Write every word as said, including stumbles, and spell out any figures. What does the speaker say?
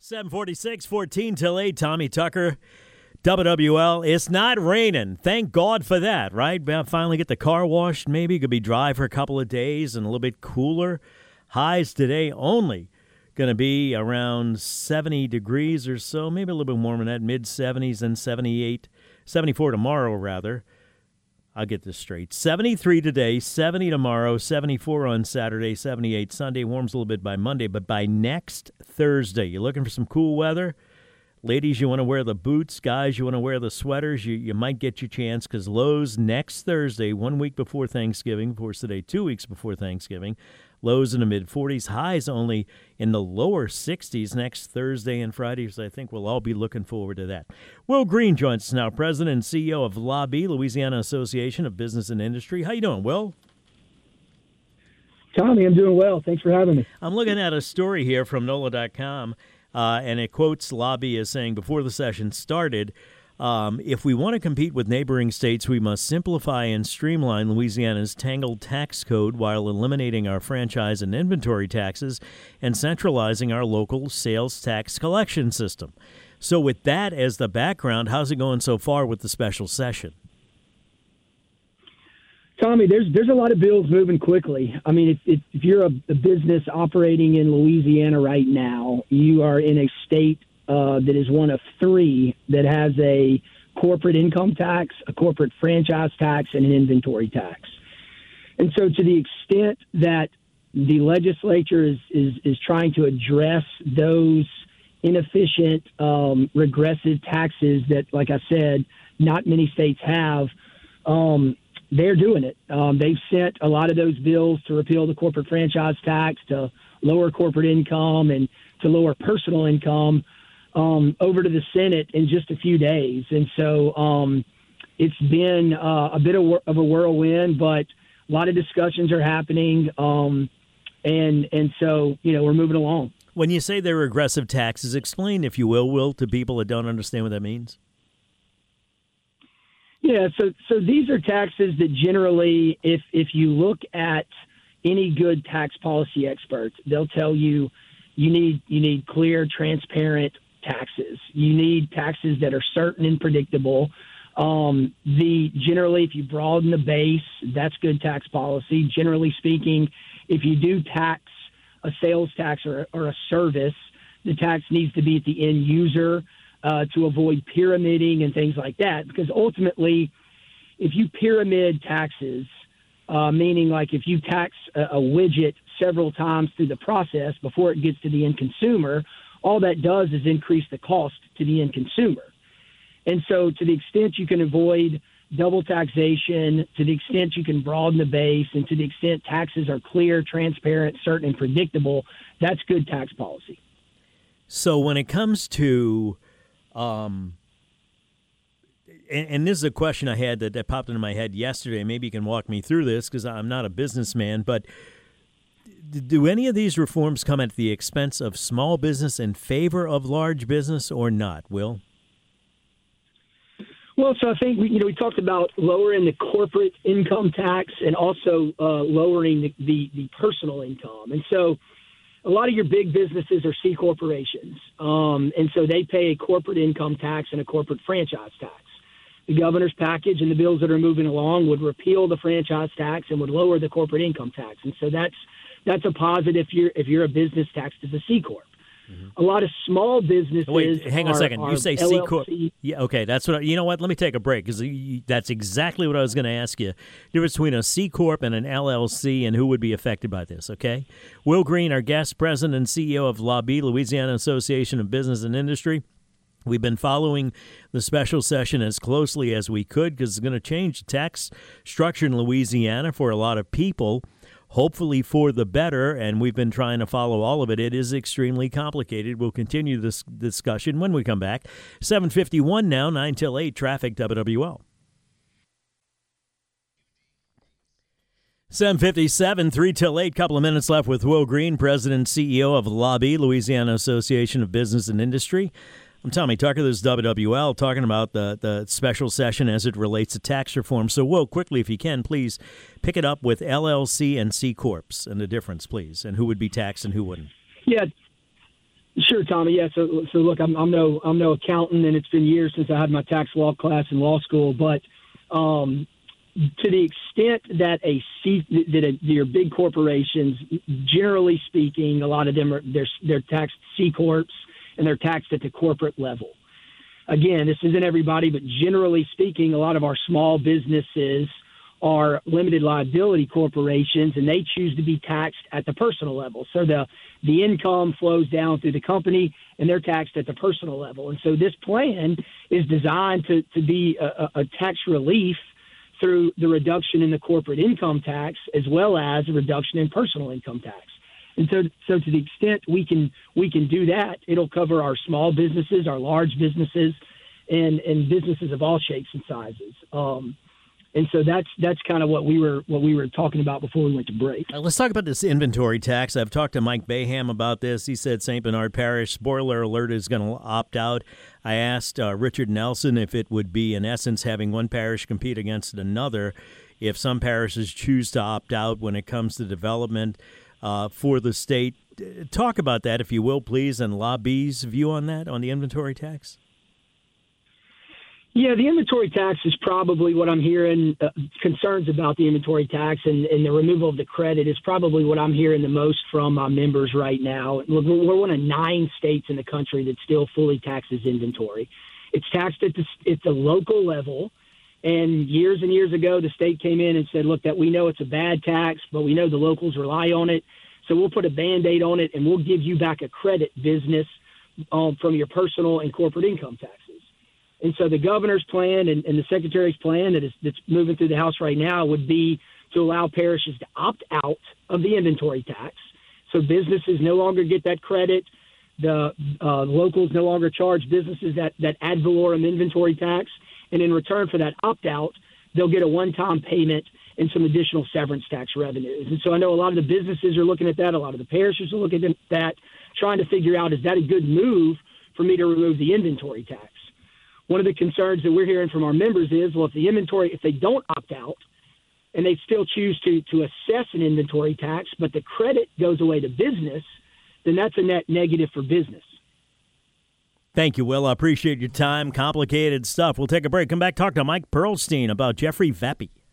seven forty-six, fourteen till eight, Tommy Tucker, W W L. It's not raining. Thank God for that, right? Finally get the car washed, maybe. Could be dry for a couple of days and a little bit cooler. Highs today only going to be around seventy degrees or so, maybe a little bit warmer than that, mid-seventies and seventy-eight, seventy-four tomorrow, rather. I'll get this straight. seventy-three today, seventy tomorrow, seventy-four on Saturday, seventy-eight Sunday. Warms a little bit by Monday, but by next Thursday, you're looking for some cool weather? Ladies, you want to wear the boots. Guys, you want to wear the sweaters. You you might get your chance because Lowe's next Thursday, one week before Thanksgiving, of course today, two weeks before Thanksgiving, lows in the mid-forties, highs only in the lower sixties next Thursday and Friday, so I think we'll all be looking forward to that. Will Green joins us now, President and C E O of L A B I, Louisiana Association of Business and Industry. How you doing, Will? Tommy, I'm doing well. Thanks for having me. I'm looking at a story here from N O L A dot com, uh, and it quotes L A B I as saying, before the session started, Um, if we want to compete with neighboring states, we must simplify and streamline Louisiana's tangled tax code while eliminating our franchise and inventory taxes and centralizing our local sales tax collection system. So with that as the background, how's it going so far with the special session? Tommy, there's there's a lot of bills moving quickly. I mean, if, if, if you're a, a business operating in Louisiana right now, you are in a state Uh, that is one of three that has a corporate income tax, a corporate franchise tax, and an inventory tax. And so to the extent that the legislature is, is, is trying to address those inefficient, um, regressive taxes that, like I said, not many states have, um, they're doing it. Um, they've sent a lot of those bills to repeal the corporate franchise tax, to lower corporate income, and to lower personal income Um, over to the Senate in just a few days. And so um, it's been uh, a bit of, of a whirlwind, but a lot of discussions are happening. Um, and and so, you know, we're moving along. When you say they're regressive taxes, explain, if you will, Will, to people that don't understand what that means. Yeah, so so these are taxes that generally, if if you look at any good tax policy experts, they'll tell you you need you need clear, transparent taxes. You need taxes that are certain and predictable. Um, the generally, if you broaden the base, that's good tax policy. Generally speaking, if you do tax a sales tax or, or a service, the tax needs to be at the end user uh, to avoid pyramiding and things like that. Because ultimately, if you pyramid taxes, uh, meaning like if you tax a, a widget several times through the process before it gets to the end consumer, all that does is increase the cost to the end consumer. And so to the extent you can avoid double taxation, to the extent you can broaden the base, and to the extent taxes are clear, transparent, certain, and predictable, that's good tax policy. So when it comes to, um, and, and this is a question I had that, that popped into my head yesterday, maybe you can walk me through this because I'm not a businessman, but do any of these reforms come at the expense of small business in favor of large business or not, Will? Well, so I think we, you know, we talked about lowering the corporate income tax and also uh, lowering the, the, the personal income. And so a lot of your big businesses are C corporations. Um, and so they pay a corporate income tax and a corporate franchise tax. The governor's package and the bills that are moving along would repeal the franchise tax and would lower the corporate income tax. And so that's That's a positive if you're if you're a business taxed as a C corp. Mm-hmm. A lot of small businesses. Wait, hang on are, a second. You say L L C. C corp? Yeah, okay. That's what. I, you know what? Let me take a break because that's exactly what I was going to ask you. The difference between a C corp and an L L C, and who would be affected by this? Okay. Will Green, our guest, president and C E O of L A B I, Louisiana Association of Business and Industry. We've been following the special session as closely as we could because it's going to change the tax structure in Louisiana for a lot of people, hopefully for the better, and we've been trying to follow all of it. It is extremely complicated. We'll continue this discussion when we come back. seven fifty-one now, nine till eight, traffic, W W L. seven fifty-seven, three till eight, couple of minutes left with Will Green, President and C E O of L A B I, Louisiana Association of Business and Industry. I'm Tommy Tucker. This is W W L talking about the, the special session as it relates to tax reform. So, Will, quickly, if you can, please pick it up with L L C and C Corps and the difference, please, and who would be taxed and who wouldn't. Yeah. Sure, Tommy. Yeah. So, so look, I'm, I'm no, I'm no accountant, and it's been years since I had my tax law class in law school. But um, to the extent that a C, that a, your big corporations, generally speaking, a lot of them are they're they're taxed C corps, and they're taxed at the corporate level. Again, this isn't everybody, but generally speaking, a lot of our small businesses are limited liability corporations, and they choose to be taxed at the personal level. So the the income flows down through the company, and they're taxed at the personal level. And so this plan is designed to, to be a, a tax relief through the reduction in the corporate income tax as well as a reduction in personal income tax. And so, so to the extent we can we can do that, it'll cover our small businesses, our large businesses, and, and businesses of all shapes and sizes. Um, And so that's that's kind of what we were what we were talking about before we went to break. Uh, let's talk about this inventory tax. I've talked to Mike Baham about this. He said Saint Bernard Parish, spoiler alert, is going to opt out. I asked uh, Richard Nelson if it would be, in essence, having one parish compete against another if some parishes choose to opt out when it comes to development uh, for the state. Talk about that, if you will, please, and Lobby's view on that, on the inventory tax. Yeah, the inventory tax is probably what I'm hearing. Uh, concerns about the inventory tax and, and the removal of the credit is probably what I'm hearing the most from my members right now. We're, we're one of nine states in the country that still fully taxes inventory. It's taxed at the, at the local level. And years and years ago, the state came in and said, look, that we know it's a bad tax, but we know the locals rely on it. So we'll put a Band-Aid on it, and we'll give you back a credit business um, from your personal and corporate income taxes. And so the governor's plan and, and the secretary's plan that is that's moving through the House right now would be to allow parishes to opt out of the inventory tax. So businesses no longer get that credit. The uh, locals no longer charge businesses that, that ad valorem inventory tax. And in return for that opt-out, they'll get a one-time payment and some additional severance tax revenues. And so I know a lot of the businesses are looking at that. A lot of the parishes are looking at that, trying to figure out, is that a good move for me to remove the inventory tax? One of the concerns that we're hearing from our members is, well, if the inventory, if they don't opt out and they still choose to, to assess an inventory tax, but the credit goes away to business, then that's a net negative for business. Thank you, Will. I appreciate your time. Complicated stuff. We'll take a break. Come back, talk to Mike Perlstein about Jeffrey Vappy.